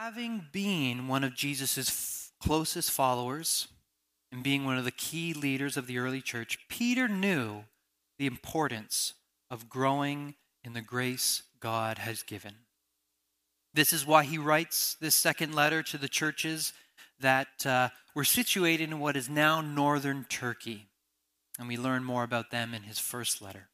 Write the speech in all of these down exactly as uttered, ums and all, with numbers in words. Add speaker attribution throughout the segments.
Speaker 1: Having been one of Jesus' closest followers and being one of the key leaders of the early church, Peter knew the importance of growing in the grace God has given. This is why he writes this second letter to the churches that uh, were situated in what is now northern Turkey. And we learn more about them in his first letter.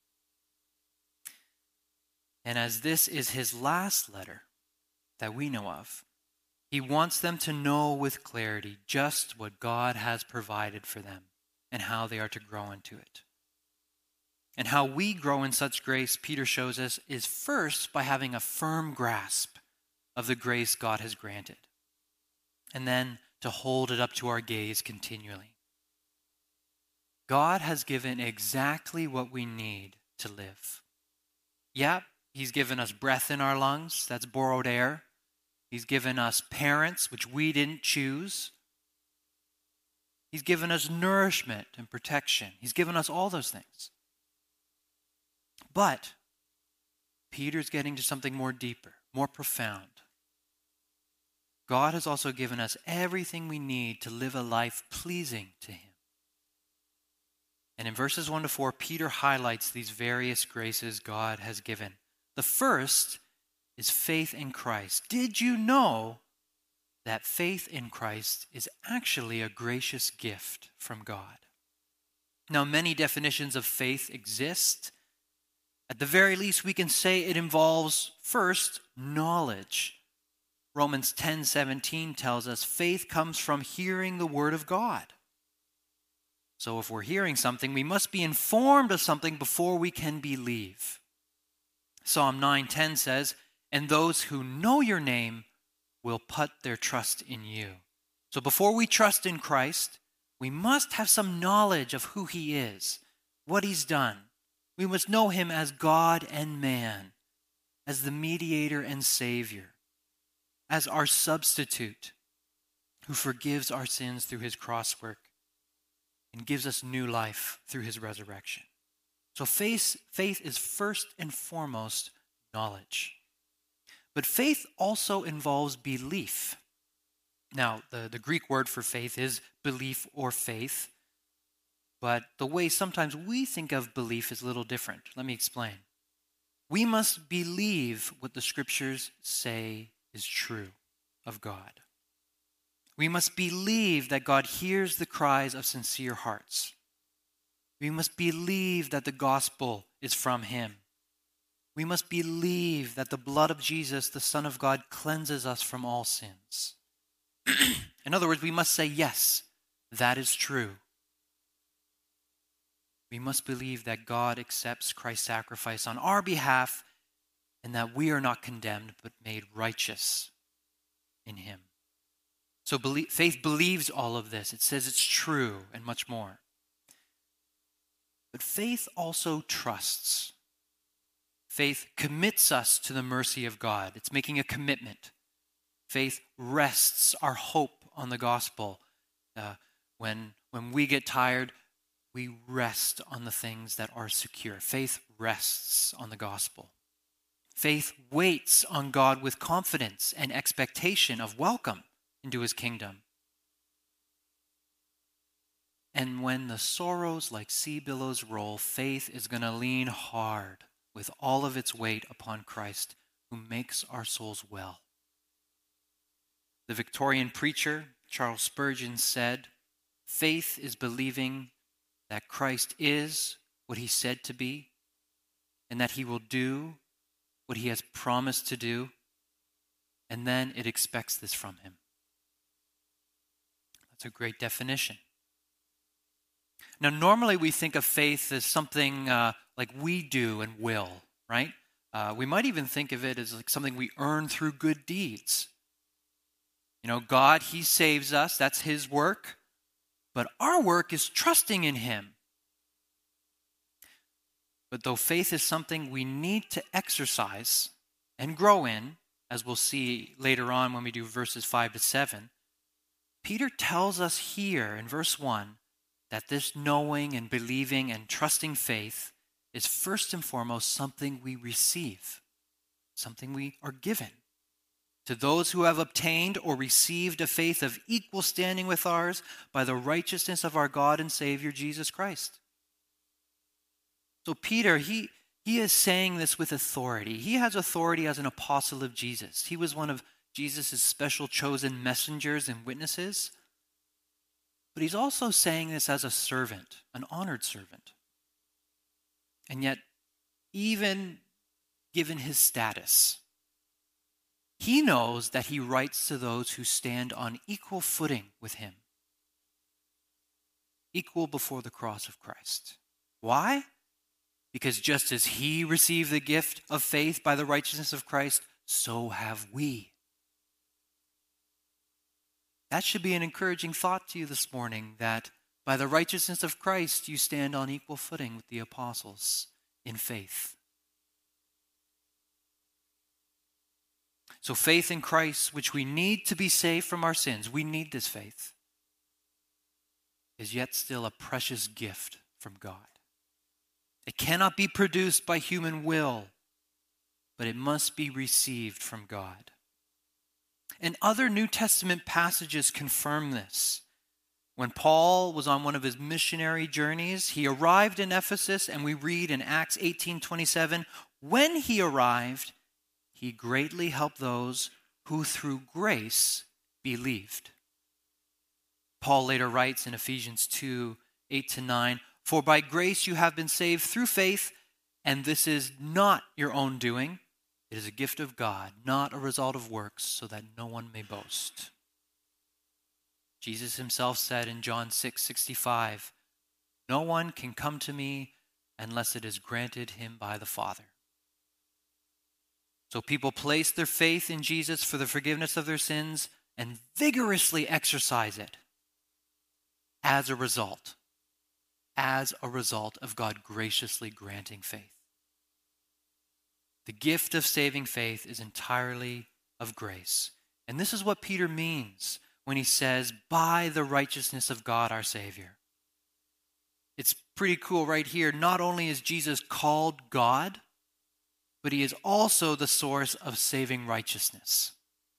Speaker 1: And as this is his last letter that we know of, he wants them to know with clarity just what God has provided for them and how they are to grow into it. And how we grow in such grace, Peter shows us, is first by having a firm grasp of the grace God has granted, and then to hold it up to our gaze continually. God has given exactly what we need to live. Yeah, he's given us breath in our lungs, that's borrowed air. He's given us parents, which we didn't choose. He's given us nourishment and protection. He's given us all those things. But Peter's getting to something more deeper, more profound. God has also given us everything we need to live a life pleasing to him. And in verses one to four, Peter highlights these various graces God has given. The first is faith in Christ. Did you know that faith in Christ is actually a gracious gift from God? Now, many definitions of faith exist. At the very least, we can say it involves, first, knowledge. Romans ten seventeen tells us faith comes from hearing the word of God. So if we're hearing something, we must be informed of something before we can believe. Psalm nine ten says, "And those who know your name will put their trust in you." So before we trust in Christ, we must have some knowledge of who he is, what he's done. We must know him as God and man, as the mediator and savior, as our substitute who forgives our sins through his cross work and gives us new life through his resurrection. So faith, faith is first and foremost knowledge. But faith also involves belief. Now, the, the Greek word for faith is belief or faith. But the way sometimes we think of belief is a little different. Let me explain. We must believe what the scriptures say is true of God. We must believe that God hears the cries of sincere hearts. We must believe that the gospel is from him. We must believe that the blood of Jesus, the Son of God, cleanses us from all sins. In other words, we must say, yes, that is true. We must believe that God accepts Christ's sacrifice on our behalf and that we are not condemned but made righteous in him. So believe, faith believes all of this. It says it's true and much more. But faith also trusts. Faith commits us to the mercy of God. It's making a commitment. Faith rests our hope on the gospel. Uh, when, when we get tired, we rest on the things that are secure. Faith rests on the gospel. Faith waits on God with confidence and expectation of welcome into his kingdom. And when the sorrows like sea billows roll, faith is going to lean hard with all of its weight upon Christ, who makes our souls well. The Victorian preacher, Charles Spurgeon, said, "Faith is believing that Christ is what he said to be, and that he will do what he has promised to do, and then it expects this from him." That's a great definition. Now, normally we think of faith as something uh, like we do and will, right? Uh, we might even think of it as like something we earn through good deeds. You know, God, he saves us. That's his work. But our work is trusting in him. But though faith is something we need to exercise and grow in, as we'll see later on when we do verses five to seven, Peter tells us here in verse one that this knowing and believing and trusting faith is first and foremost something we receive, something we are given. to those who have obtained or received a faith of equal standing with ours by the righteousness of our God and Savior Jesus Christ. So Peter, he, he is saying this with authority. He has authority as an apostle of Jesus. He was one of Jesus' special chosen messengers and witnesses. But he's also saying this as a servant, an honored servant. And yet, even given his status, he knows that he writes to those who stand on equal footing with him, equal before the cross of Christ. Why? Because just as he received the gift of faith by the righteousness of Christ, so have we. That should be an encouraging thought to you this morning, that by the righteousness of Christ, you stand on equal footing with the apostles in faith. So faith in Christ, which we need to be saved from our sins, we need this faith, is yet still a precious gift from God. It cannot be produced by human will, but it must be received from God. And other New Testament passages confirm this. When Paul was on one of his missionary journeys, he arrived in Ephesus, and we read in Acts eighteen twenty-seven, when he arrived, he greatly helped those who through grace believed. Paul later writes in Ephesians two, eight to nine, for by grace you have been saved through faith, and this is not your own doing. It is a gift of God, not a result of works, so that no one may boast. Jesus himself said in John six sixty-five, no one can come to me unless it is granted him by the Father. So people place their faith in Jesus for the forgiveness of their sins and vigorously exercise it as a result, as a result of God graciously granting faith. The gift of saving faith is entirely of grace. And this is what Peter means when he says, by the righteousness of God our Savior. It's pretty cool right here. Not only is Jesus called God, but he is also the source of saving righteousness.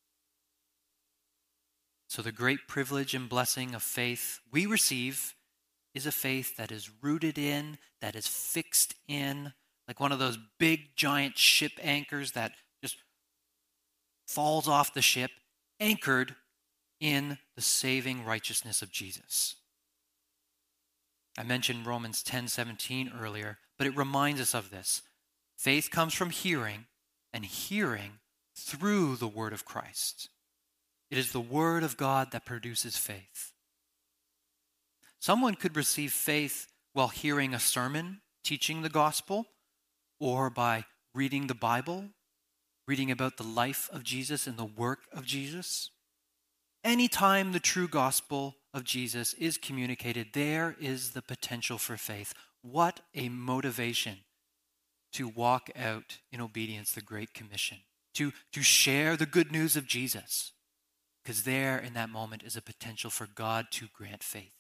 Speaker 1: So the great privilege and blessing of faith we receive is a faith that is rooted in, that is fixed in, like one of those big giant ship anchors that just falls off the ship, anchored in the saving righteousness of Jesus. I mentioned Romans ten seventeen earlier, but it reminds us of this. Faith comes from hearing, and hearing through the word of Christ. It is the word of God that produces faith. Someone could receive faith while hearing a sermon teaching the gospel, or by reading the Bible, reading about the life of Jesus and the work of Jesus. Anytime the true gospel of Jesus is communicated, there is the potential for faith. What a motivation to walk out in obedience the Great Commission, to, to share the good news of Jesus, because there in that moment is a potential for God to grant faith.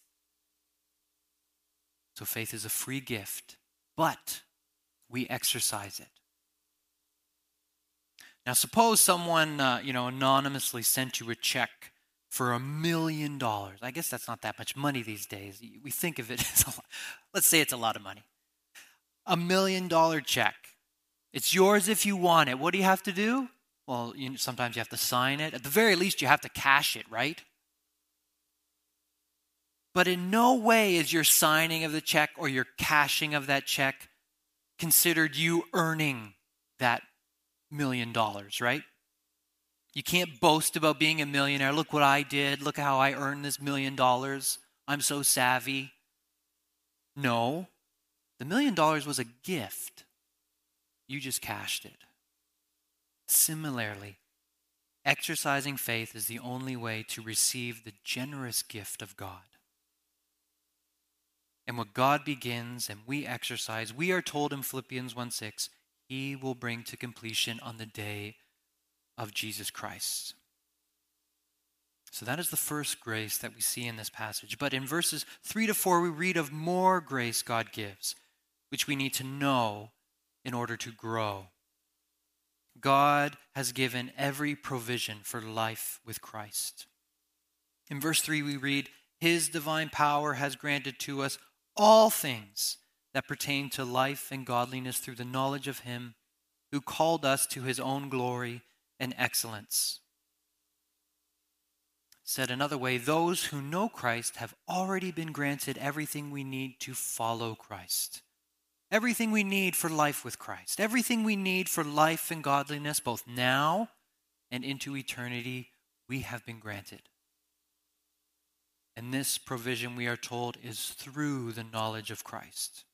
Speaker 1: So faith is a free gift, but we exercise it. Now suppose someone, uh, you know, anonymously sent you a check for a million dollars. I guess that's not that much money these days. We think of it as a lot. Let's say it's a lot of money. A million dollar check. It's yours if you want it. What do you have to do? Well, you, sometimes you have to sign it. At the very least, you have to cash it, right? But in no way is your signing of the check or your cashing of that check considered you earning that million dollars, right? You can't boast about being a millionaire. Look what I did. Look how I earned this million dollars. I'm so savvy. No. The million dollars was a gift. You just cashed it. Similarly, exercising faith is the only way to receive the generous gift of God. And what God begins and we exercise, we are told in Philippians one six, he will bring to completion on the day of Jesus Christ. So that is the first grace that we see in this passage. But in verses three to four, we read of more grace God gives, which we need to know in order to grow. God has given every provision for life with Christ. In verse three we read, His divine power has granted to us all things that pertain to life and godliness through the knowledge of Him who called us to His own glory and excellence. Said another way, those who know Christ have already been granted everything we need to follow Christ. Everything we need for life with Christ. Everything we need for life and godliness, both now and into eternity, we have been granted. And this provision, we are told, is through the knowledge of Christ.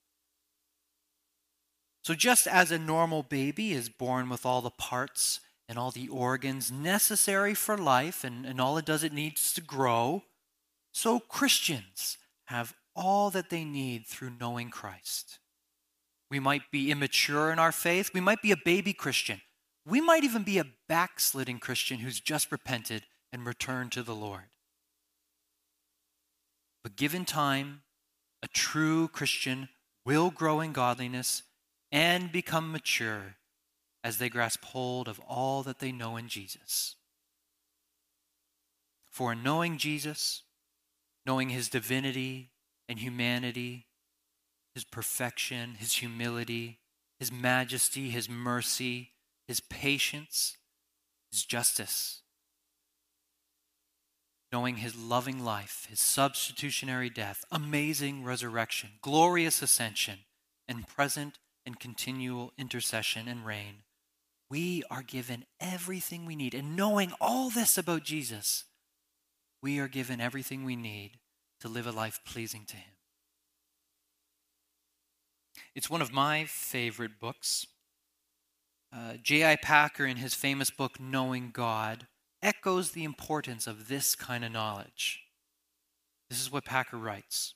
Speaker 1: So just as a normal baby is born with all the parts and all the organs necessary for life, and, and all it does, it needs to grow, so Christians have all that they need through knowing Christ. We might be immature in our faith. We might be a baby Christian. We might even be a backsliding Christian who's just repented and returned to the Lord. But given time, a true Christian will grow in godliness and become mature as they grasp hold of all that they know in Jesus. For in knowing Jesus, knowing His divinity and humanity, His perfection, His humility, His majesty, His mercy, His patience, His justice, knowing His loving life, His substitutionary death, amazing resurrection, glorious ascension, and present and continual intercession and reign, we are given everything we need. And knowing all this about Jesus, we are given everything we need to live a life pleasing to Him. It's one of my favorite books. Uh, J I Packer, in his famous book, Knowing God, echoes the importance of this kind of knowledge. This is what Packer writes.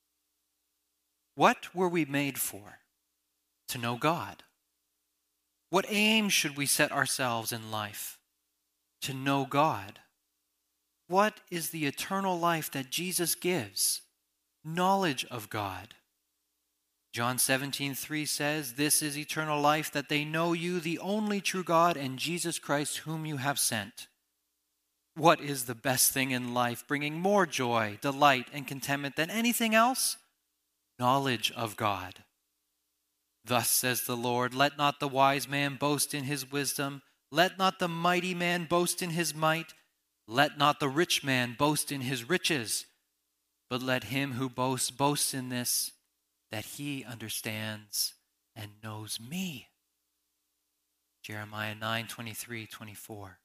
Speaker 1: What were we made for? To know God. What aim should we set ourselves in life? To know God. What is the eternal life that Jesus gives? Knowledge of God. John seventeen three says, This is eternal life, that they know you, the only true God, and Jesus Christ, whom you have sent. What is the best thing in life, bringing more joy, delight, and contentment than anything else? Knowledge of God. Thus says the Lord, Let not the wise man boast in his wisdom, let not the mighty man boast in his might, let not the rich man boast in his riches, but let him who boasts boast in this, that he understands and knows me. Jeremiah nine twenty-three to twenty-four.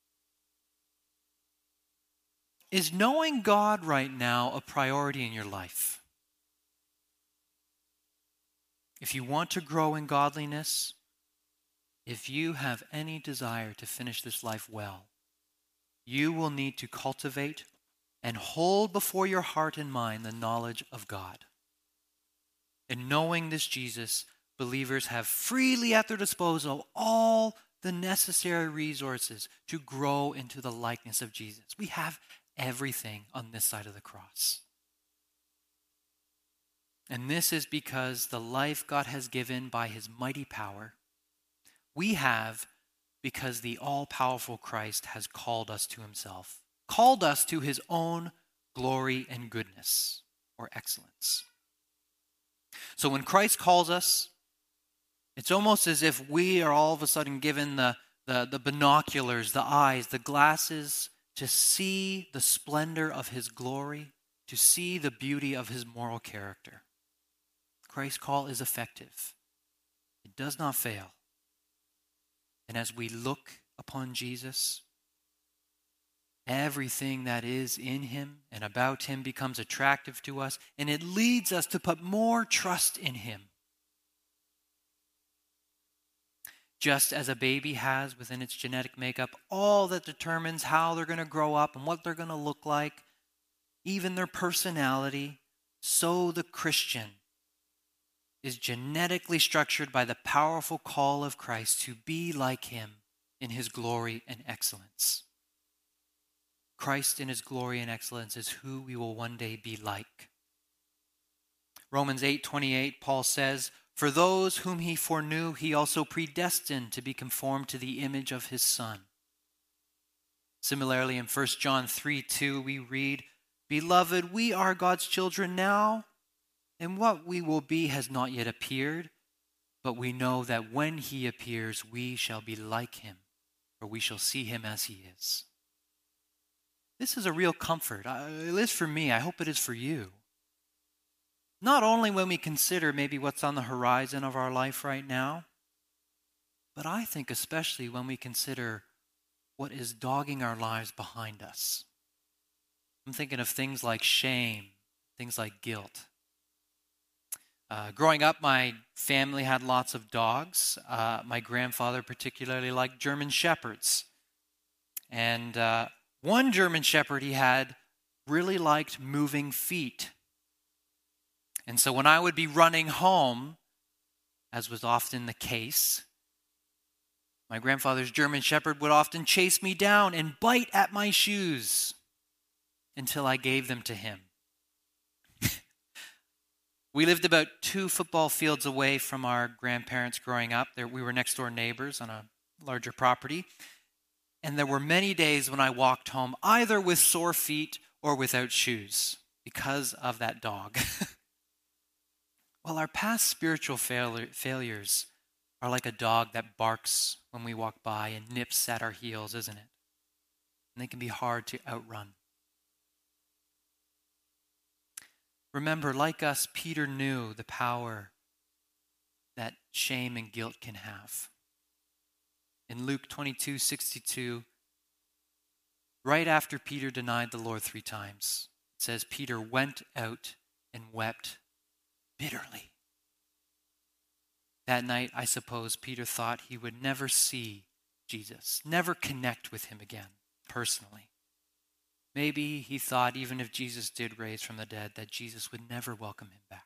Speaker 1: Is knowing God right now a priority in your life? If you want to grow in godliness, if you have any desire to finish this life well, you will need to cultivate and hold before your heart and mind the knowledge of God. And knowing this Jesus, believers have freely at their disposal all the necessary resources to grow into the likeness of Jesus. We have everything on this side of the cross. And this is because the life God has given by His mighty power, we have because the all-powerful Christ has called us to Himself, called us to His own glory and goodness or excellence. So when Christ calls us, it's almost as if we are all of a sudden given the, the, the binoculars, the eyes, the glasses to see the splendor of His glory, to see the beauty of His moral character. Christ's call is effective. It does not fail. And as we look upon Jesus, everything that is in Him and about Him becomes attractive to us, and it leads us to put more trust in Him. Just as a baby has within its genetic makeup all that determines how they're going to grow up and what they're going to look like, even their personality, so the Christian is genetically structured by the powerful call of Christ to be like Him in His glory and excellence. Christ in His glory and excellence is who we will one day be like. Romans eight twenty-eight, Paul says, For those whom he foreknew, he also predestined to be conformed to the image of his Son. Similarly, in First John three two, we read, Beloved, we are God's children now, and what we will be has not yet appeared, but we know that when he appears, we shall be like him, for we shall see him as he is. This is a real comfort. It is for me. I hope it is for you. Not only when we consider maybe what's on the horizon of our life right now, but I think especially when we consider what is dogging our lives behind us. I'm thinking of things like shame, things like guilt. Uh, growing up, my family had lots of dogs. Uh, my grandfather particularly liked German Shepherds. And uh, one German Shepherd he had really liked moving feet. And so when I would be running home, as was often the case, my grandfather's German Shepherd would often chase me down and bite at my shoes until I gave them to him. We lived about two football fields away from our grandparents growing up. There, we were next door neighbors on a larger property. And there were many days when I walked home either with sore feet or without shoes because of that dog. Well, our past spiritual fail- failures are like a dog that barks when we walk by and nips at our heels, isn't it? And they can be hard to outrun. Remember, like us, Peter knew the power that shame and guilt can have. In Luke twenty-two sixty-two, right after Peter denied the Lord three times, it says Peter went out and wept bitterly. That night, I suppose, Peter thought he would never see Jesus, never connect with him again personally. Maybe he thought even if Jesus did raise from the dead, that Jesus would never welcome him back.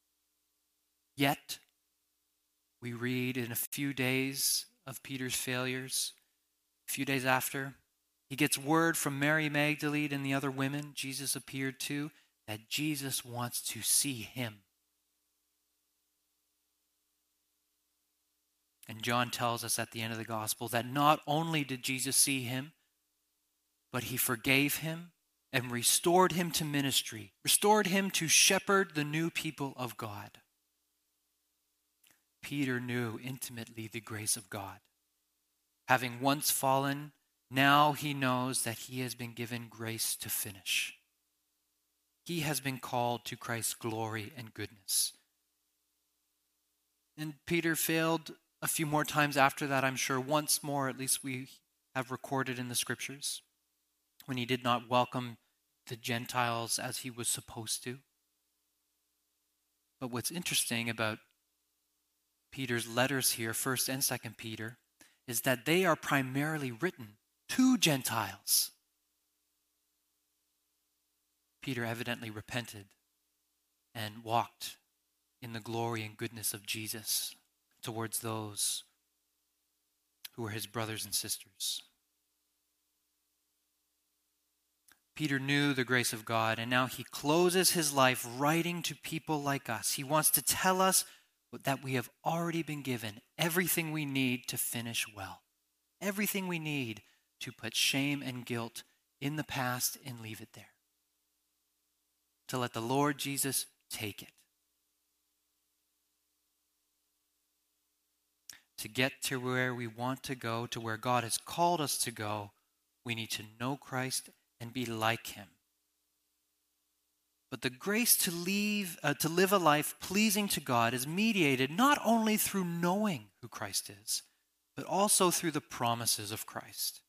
Speaker 1: Yet, we read in a few days of Peter's failures, a few days after, he gets word from Mary Magdalene and the other women Jesus appeared to, that Jesus wants to see him. And John tells us at the end of the gospel that not only did Jesus see him, but he forgave him and restored him to ministry, restored him to shepherd the new people of God. Peter knew intimately the grace of God. Having once fallen, now he knows that he has been given grace to finish. He has been called to Christ's glory and goodness. And Peter failed a few more times after that, I'm sure. Once more, at least we have recorded in the scriptures, when he did not welcome the Gentiles as he was supposed to. But what's interesting about Peter's letters here, First and Second Peter, is that they are primarily written to Gentiles. Peter evidently repented and walked in the glory and goodness of Jesus towards those who were his brothers and sisters. Peter knew the grace of God, and now he closes his life writing to people like us. He wants to tell us that we have already been given everything we need to finish well. Everything we need to put shame and guilt in the past and leave it there. To let the Lord Jesus take it. To get to where we want to go, to where God has called us to go, we need to know Christ and be like him. But the grace to leave, uh, to live a life pleasing to God is mediated not only through knowing who Christ is, but also through the promises of Christ.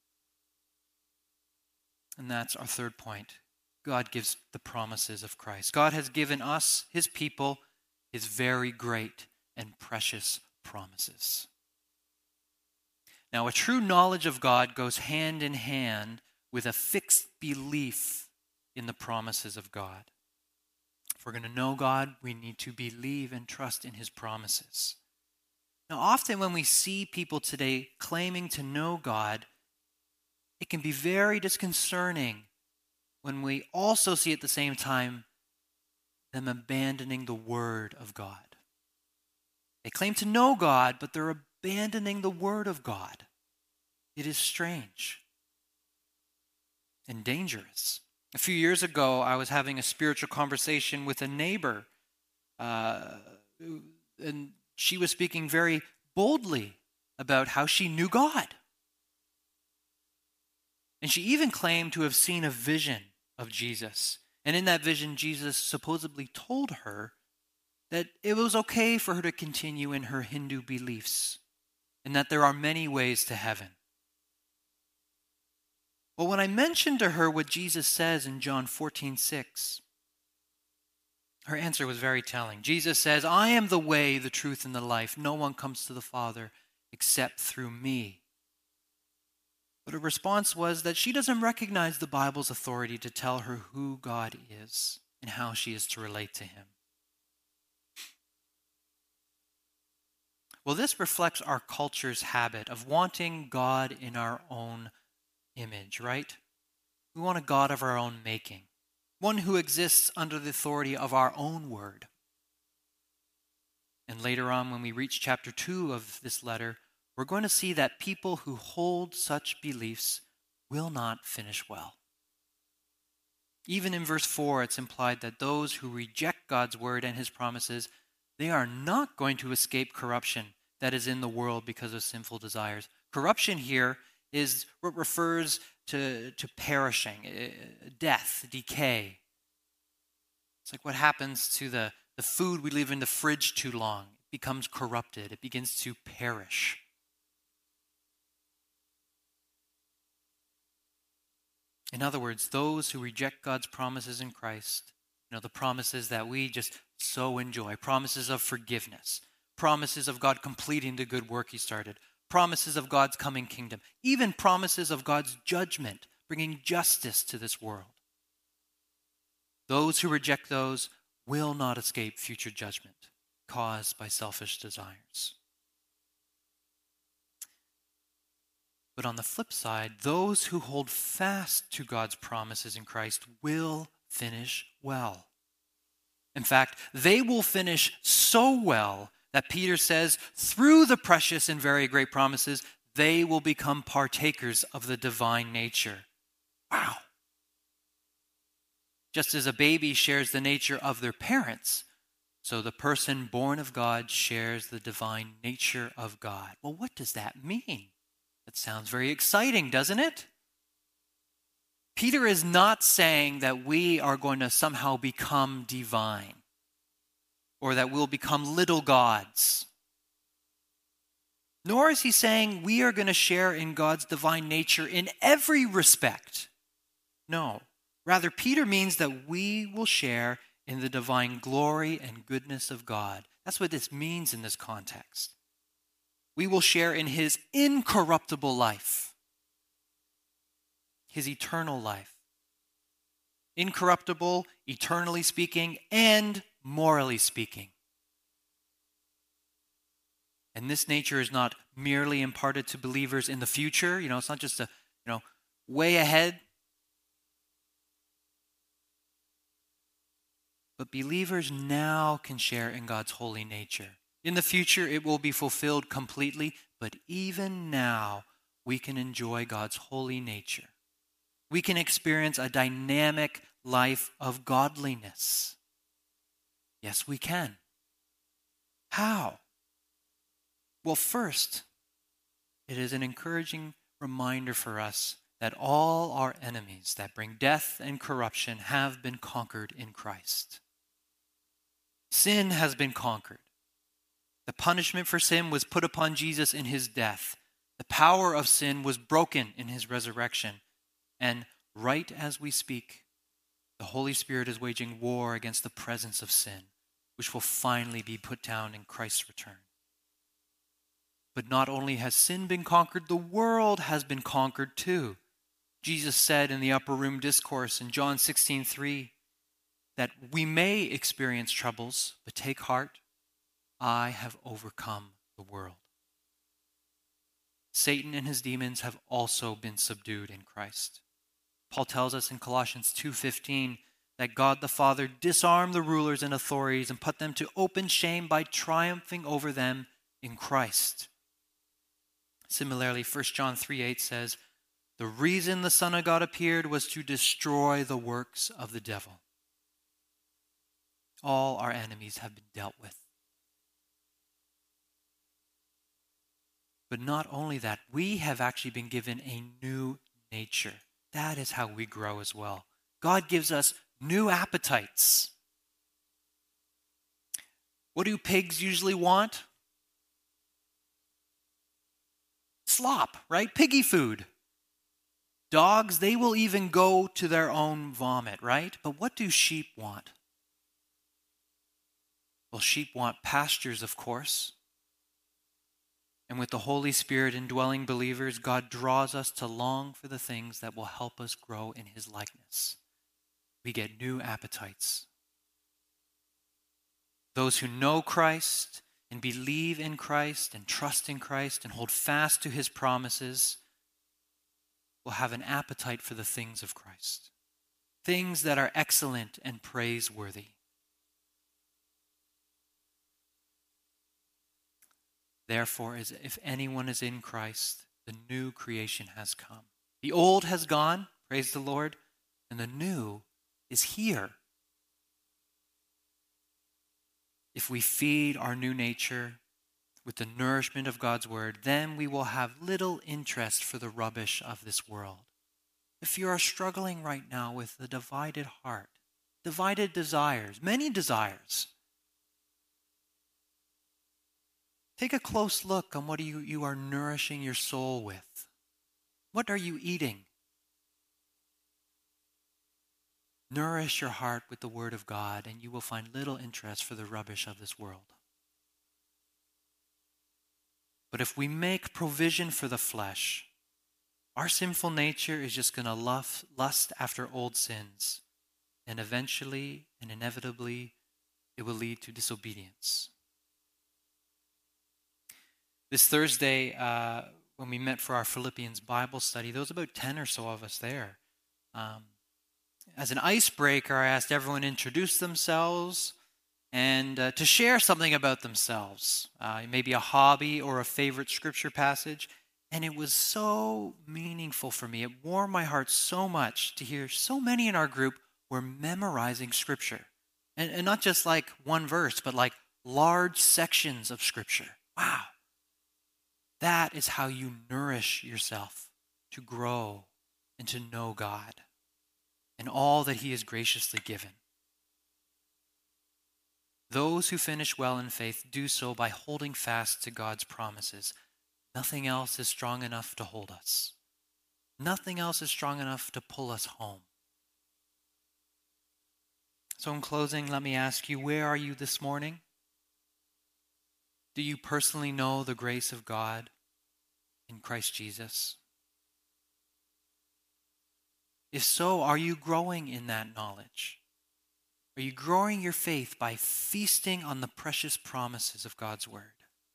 Speaker 1: And that's our third point. God gives the promises of Christ. God has given us, his people, his very great and precious promises. Now, a true knowledge of God goes hand in hand with a fixed belief in the promises of God. If we're going to know God, we need to believe and trust in his promises. Now, often when we see people today claiming to know God, it can be very disconcerting when we also see at the same time them abandoning the word of God. They claim to know God, but they're abandoning the Word of God. It is strange and dangerous. A few years ago, I was having a spiritual conversation with a neighbor, uh, and she was speaking very boldly about how she knew God. And she even claimed to have seen a vision of Jesus. And in that vision, Jesus supposedly told her that it was okay for her to continue in her Hindu beliefs and that there are many ways to heaven. Well, when I mentioned to her what Jesus says in John fourteen six, her answer was very telling. Jesus says, "I am the way, the truth, and the life. No one comes to the Father except through me." But her response was that she doesn't recognize the Bible's authority to tell her who God is and how she is to relate to him. Well, this reflects our culture's habit of wanting God in our own image, right? We want a God of our own making, one who exists under the authority of our own word. And later on, when we reach chapter two of this letter, we're going to see that people who hold such beliefs will not finish well. Even in verse four, it's implied that those who reject God's word and his promises, they are not going to escape corruption that is in the world because of sinful desires. Corruption here is what refers to, to perishing, death, decay. It's like what happens to the, the food we leave in the fridge too long. It becomes corrupted. It begins to perish. In other words, those who reject God's promises in Christ, you know, the promises that we just so enjoy, promises of forgiveness, promises of God completing the good work he started, promises of God's coming kingdom, even promises of God's judgment, bringing justice to this world. Those who reject those will not escape future judgment caused by selfish desires. But on the flip side, those who hold fast to God's promises in Christ will finish well. In fact, they will finish so well that Peter says, through the precious and very great promises, they will become partakers of the divine nature. Wow. Just as a baby shares the nature of their parents, so the person born of God shares the divine nature of God. Well, what does that mean? That sounds very exciting, doesn't it? Peter is not saying that we are going to somehow become divine or that we'll become little gods. Nor is he saying we are going to share in God's divine nature in every respect. No. Rather, Peter means that we will share in the divine glory and goodness of God. That's what this means in this context. We will share in his incorruptible life, his eternal life. Incorruptible, eternally speaking, and morally speaking. And this nature is not merely imparted to believers in the future. You know, it's not just a, you know, way ahead. But believers now can share in God's holy nature. In the future, it will be fulfilled completely, but even now, we can enjoy God's holy nature. We can experience a dynamic life of godliness. Yes, we can. How? Well, first, it is an encouraging reminder for us that all our enemies that bring death and corruption have been conquered in Christ. Sin has been conquered. The punishment for sin was put upon Jesus in his death. The power of sin was broken in his resurrection. And right as we speak, the Holy Spirit is waging war against the presence of sin, which will finally be put down in Christ's return. But not only has sin been conquered, the world has been conquered too. Jesus said in the upper room discourse in John sixteen three that we may experience troubles, but take heart, I have overcome the world. Satan and his demons have also been subdued in Christ. Paul tells us in Colossians two fifteen that God the Father disarmed the rulers and authorities and put them to open shame by triumphing over them in Christ. Similarly, First John three eight says, the reason the Son of God appeared was to destroy the works of the devil. All our enemies have been dealt with. But not only that, we have actually been given a new nature. That is how we grow as well. God gives us new appetites. What do pigs usually want? Slop, right? Piggy food. Dogs, they will even go to their own vomit, right? But what do sheep want? Well, sheep want pastures, of course. And with the Holy Spirit indwelling believers, God draws us to long for the things that will help us grow in His likeness. We get new appetites. Those who know Christ and believe in Christ and trust in Christ and hold fast to His promises will have an appetite for the things of Christ, things that are excellent and praiseworthy. Therefore, as if anyone is in Christ, the new creation has come. The old has gone, praise the Lord, and the new is here. If we feed our new nature with the nourishment of God's word, then we will have little interest for the rubbish of this world. If you are struggling right now with a divided heart, divided desires, many desires, take a close look on what you, you are nourishing your soul with. What are you eating? Nourish your heart with the Word of God, and you will find little interest for the rubbish of this world. But if we make provision for the flesh, our sinful nature is just going to lust after old sins, and eventually and inevitably it will lead to disobedience. This Thursday, uh, when we met for our Philippians Bible study, there was about ten or so of us there. Um, as an icebreaker, I asked everyone to introduce themselves and uh, to share something about themselves, uh, maybe a hobby or a favorite scripture passage. And it was so meaningful for me. It warmed my heart so much to hear so many in our group were memorizing scripture. And, and not just like one verse, but like large sections of scripture. Wow. That is how you nourish yourself to grow and to know God and all that He has graciously given. Those who finish well in faith do so by holding fast to God's promises. Nothing else is strong enough to hold us. Nothing else is strong enough to pull us home. So in closing, let me ask you, where are you this morning? Do you personally know the grace of God in Christ Jesus? If so, are you growing in that knowledge? Are you growing your faith by feasting on the precious promises of God's Word?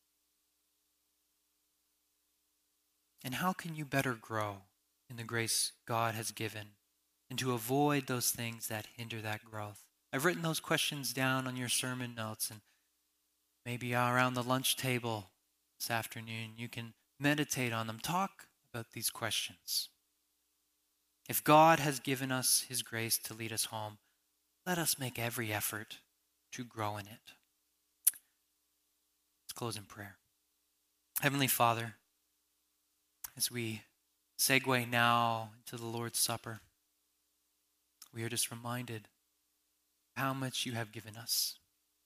Speaker 1: And how can you better grow in the grace God has given and to avoid those things that hinder that growth? I've written those questions down on your sermon notes, and maybe around the lunch table this afternoon you can meditate on them. Talk about these questions. If God has given us His grace to lead us home, let us make every effort to grow in it. Let's close in prayer. Heavenly Father, as we segue now into the Lord's Supper, we are just reminded how much you have given us.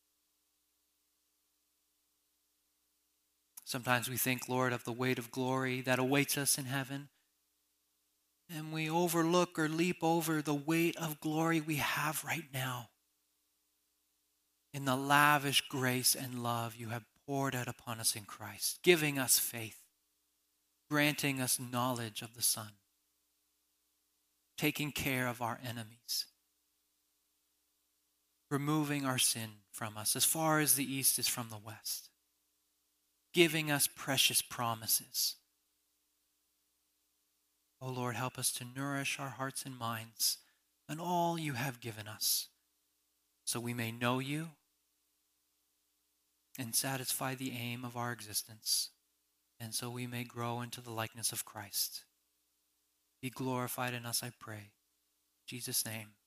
Speaker 1: Sometimes we think, Lord, of the weight of glory that awaits us in heaven, and we overlook or leap over the weight of glory we have right now in the lavish grace and love you have poured out upon us in Christ, giving us faith, granting us knowledge of the Son, taking care of our enemies, removing our sin from us as far as the east is from the west, giving us precious promises. Oh Lord, help us to nourish our hearts and minds and all you have given us, so we may know you and satisfy the aim of our existence, and so we may grow into the likeness of Christ. Be glorified in us, I pray. In Jesus' name.